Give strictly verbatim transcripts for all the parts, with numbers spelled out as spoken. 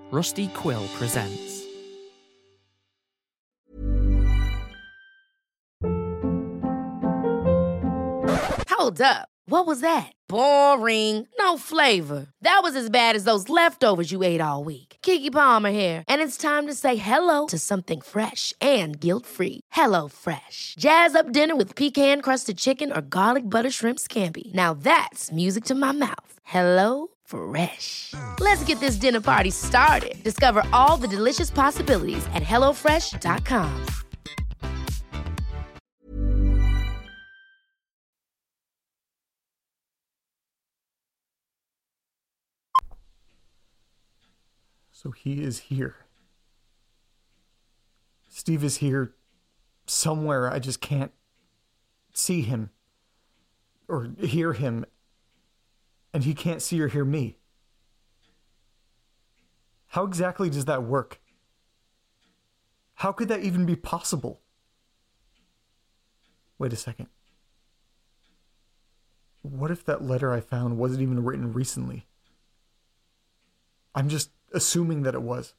Rusty Quill presents. Hold up. What was that? Boring. No flavor. That was as bad as those leftovers you ate all week. Keke Palmer here, and it's time to say hello to something fresh and guilt-free. Hello Fresh. Jazz up dinner with pecan-crusted chicken or garlic butter shrimp scampi. Now that's music to my mouth. Hello Fresh. Let's get this dinner party started. Discover all the delicious possibilities at hello fresh dot com. So he is here. Steve is here somewhere. I just can't see him or hear him. And he can't see or hear me. How exactly does that work? How could that even be possible? Wait a second. What if that letter I found wasn't even written recently? I'm just assuming that it was.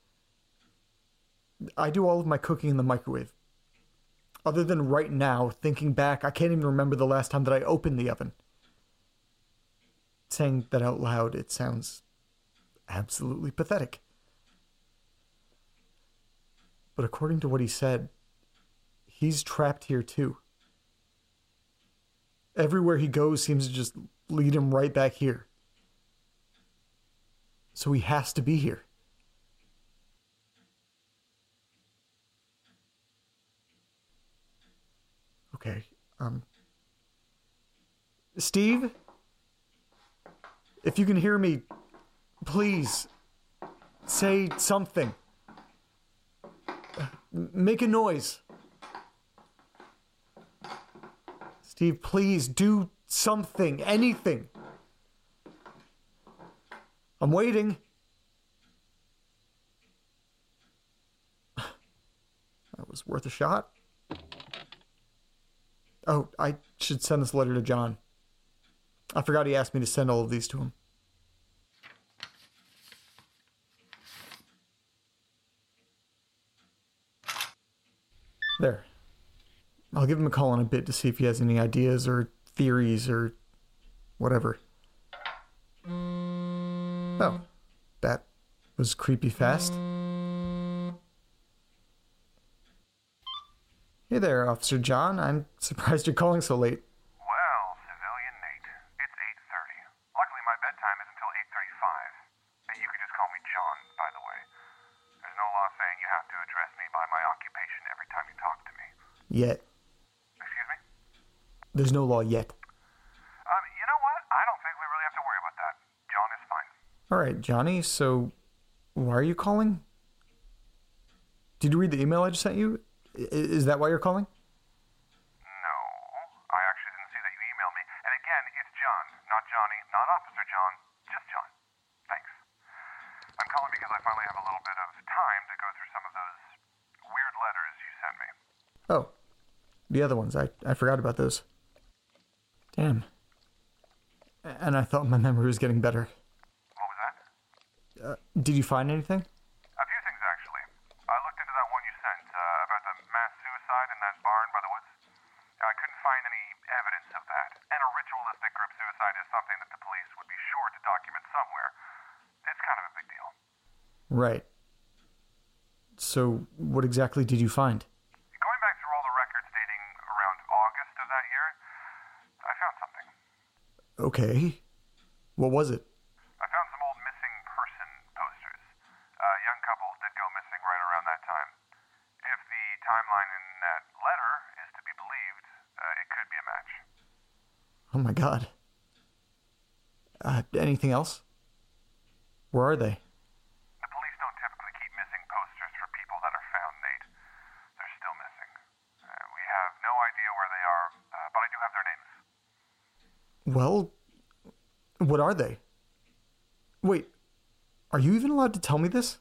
I do all of my cooking in the microwave. Other than right now, thinking back, I can't even remember the last time that I opened the oven. Saying that out loud, it sounds absolutely pathetic. But according to what he said, he's trapped here too. Everywhere he goes seems to just lead him right back here. So he has to be here. Okay, um... Steve? If you can hear me, please, say something. Make a noise. Steve, please, do something, anything. I'm waiting. That was worth a shot. Oh, I should send this letter to John. I forgot he asked me to send all of these to him. There. I'll give him a call in a bit to see if he has any ideas or theories or whatever. Oh, that was creepy fast. Hey there, Officer John. I'm surprised you're calling so late. Well, Civilian Nate, it's eight thirty. Luckily, my bedtime is until eight thirty-five. And you can just call me John, by the way. There's no law saying you have to address me by my occupation every time you talk to me. Yet. Excuse me? There's no law yet. Um, you know what? I don't think we really have to worry about that. John is fine. Alright, Johnny, so why are you calling? Did you read the email I just sent you? I- is that why you're calling? No, I actually didn't see that you emailed me. And again, it's John, not Johnny, not Officer John, just John. Thanks. I'm calling because I finally have a little bit of time to go through some of those weird letters you sent me. Oh, the other ones. I, I forgot about those. Damn. And I thought my memory was getting better. What was that? Uh, did you find anything? A few things, actually. I looked into that one you sent uh, about the mass suicide in that barn by the woods. I couldn't find any evidence of that. And a ritualistic group suicide is something that the police would be sure to document somewhere. It's kind of a big deal. Right. So, what exactly did you find? Going back through all the records dating around August of that year, I found something. Okay. What was it? I found some old missing person posters. A young couple did go missing right around that time. If the timeline in that letter is to be believed, uh, it could be a match. Oh my god. Uh, anything else? Where are they? The police don't typically keep missing posters for people that are found, Nate. They're still missing. Uh, we have no idea where they are, uh, but I do have their names. Well, what are they? Wait, are you even allowed to tell me this?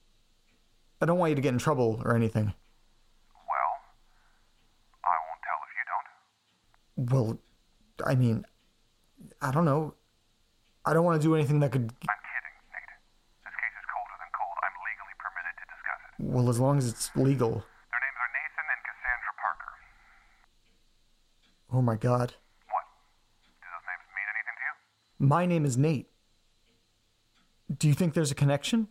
I don't want you to get in trouble or anything. Well, I won't tell if you don't. Well, I mean, I don't know. I don't want to do anything that could... I'm kidding, Nate. This case is colder than cold. I'm Well, as long as it's legal. Their names are Nathan and Cassandra Parker. Oh my god. What? Do those names mean anything to you? My name is Nate. Do you think there's a connection?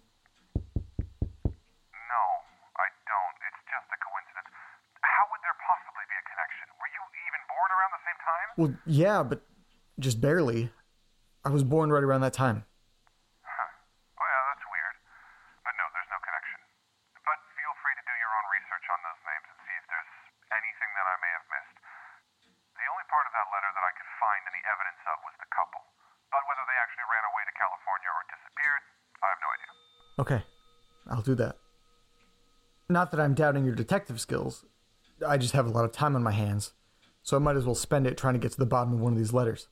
No, I don't. It's just a coincidence. How would there possibly be a connection? Were you even born around the same time? Well, yeah, but just barely. I was born right around that time. Huh. Well, yeah, that's weird. But no, there's no connection. But feel free to do your own research on those names and see if there's anything that I may have missed. The only part of that letter that I could find any evidence of was the couple. But whether they actually ran away to California or disappeared, I have no idea. Okay, I'll do that. Not that I'm doubting your detective skills. I just have a lot of time on my hands, so I might as well spend it trying to get to the bottom of one of these letters.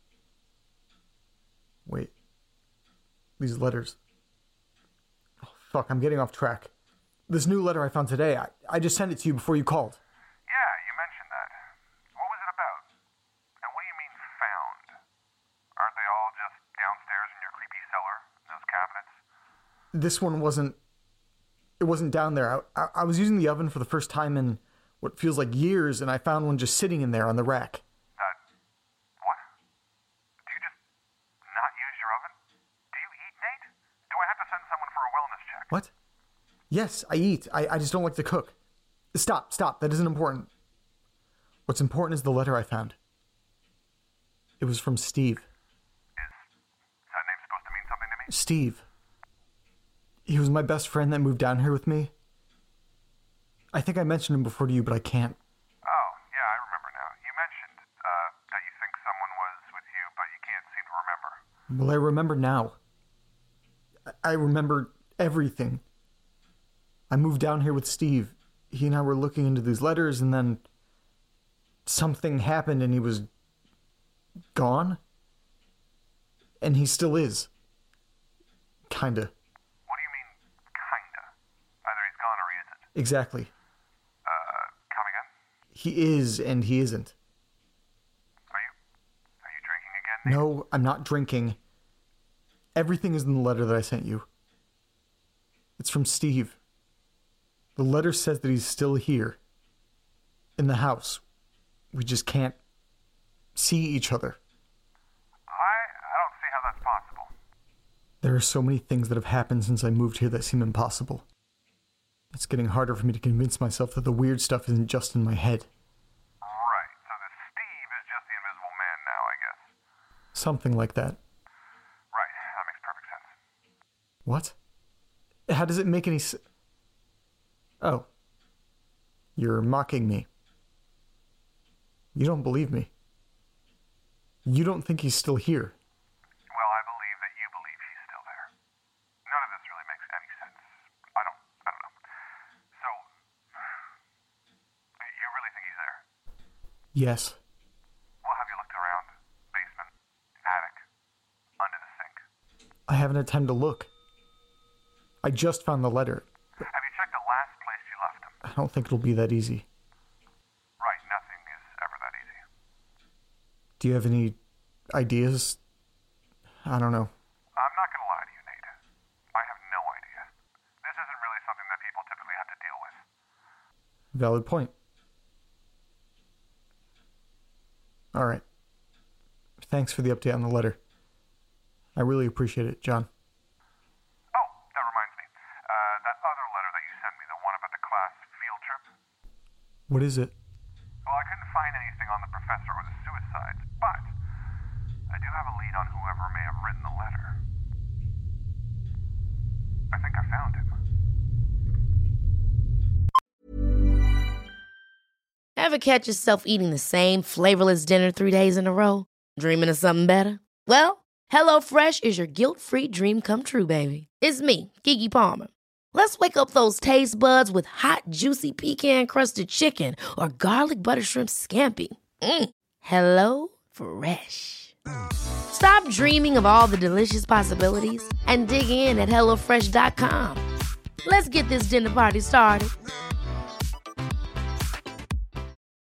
Wait. These letters. Oh, fuck, I'm getting off track. This new letter I found today, I, I just sent it to you before you called. Yeah, you mentioned that. What was it about? And what do you mean found? Aren't they all just downstairs in your creepy cellar, in those cabinets? This one wasn't... It wasn't down there. I, I, I was using the oven for the first time in what feels like years, and I found one just sitting in there on the rack. That... what? Do you just not use your oven? Do you eat, Nate? Do I have to send someone for a wellness check? What? Yes, I eat. I, I just don't like to cook. Stop, stop. That isn't important. What's important is the letter I found. It was from Steve. Is that name supposed to mean something to me? Steve. He was my best friend that moved down here with me. I think I mentioned him before to you, but I can't. Oh, yeah, I remember now. You mentioned uh, that you think someone was with you, but you can't seem to remember. Well, I remember now. I remember everything. I moved down here with Steve. He and I were looking into these letters, and then something happened, and he was gone. And he still is. Kinda. What do you mean, kinda? Either he's gone or he isn't. Exactly. Uh, come again? He is, and he isn't. Are you... are you drinking again, Nate? No, I'm not drinking. Everything is in the letter that I sent you. It's from Steve. The letter says that he's still here. In the house. We just can't see each other. I... I don't see how that's possible. There are so many things that have happened since I moved here that seem impossible. It's getting harder for me to convince myself that the weird stuff isn't just in my head. Right, so this Steve is just the invisible man now, I guess. Something like that. Right, that makes perfect sense. What? How does it make any s- Oh. You're mocking me. You don't believe me. You don't think he's still here. Well, I believe that you believe he's still there. None of this really makes any sense. I don't... I don't know. So... you really think he's there? Yes. Well, have you looked around? Basement? Attic? Under the sink? I haven't had time to look. I just found the letter. Have you checked the last place you left him? I don't think it'll be that easy. Right, nothing is ever that easy. Do you have any ideas? I don't know. I'm not gonna lie to you, Nate. I have no idea. This isn't really something that people typically have to deal with. Valid point. All right. Thanks for the update on the letter. I really appreciate it, John. Oh, that reminds me. Uh, that other letter that you sent me, the one about the class field trip. What is it? Well, I couldn't find anything on the professor or the suicides, but I do have a lead on whoever may have written the letter. I think I found him. Ever catch yourself eating the same flavorless dinner three days in a row? Dreaming of something better? Well, HelloFresh is your guilt-free dream come true, baby. It's me, Keke Palmer. Let's wake up those taste buds with hot, juicy pecan-crusted chicken or garlic butter shrimp scampi. Mm. Hello Fresh. Stop dreaming of all the delicious possibilities and dig in at HelloFresh dot com. Let's get this dinner party started.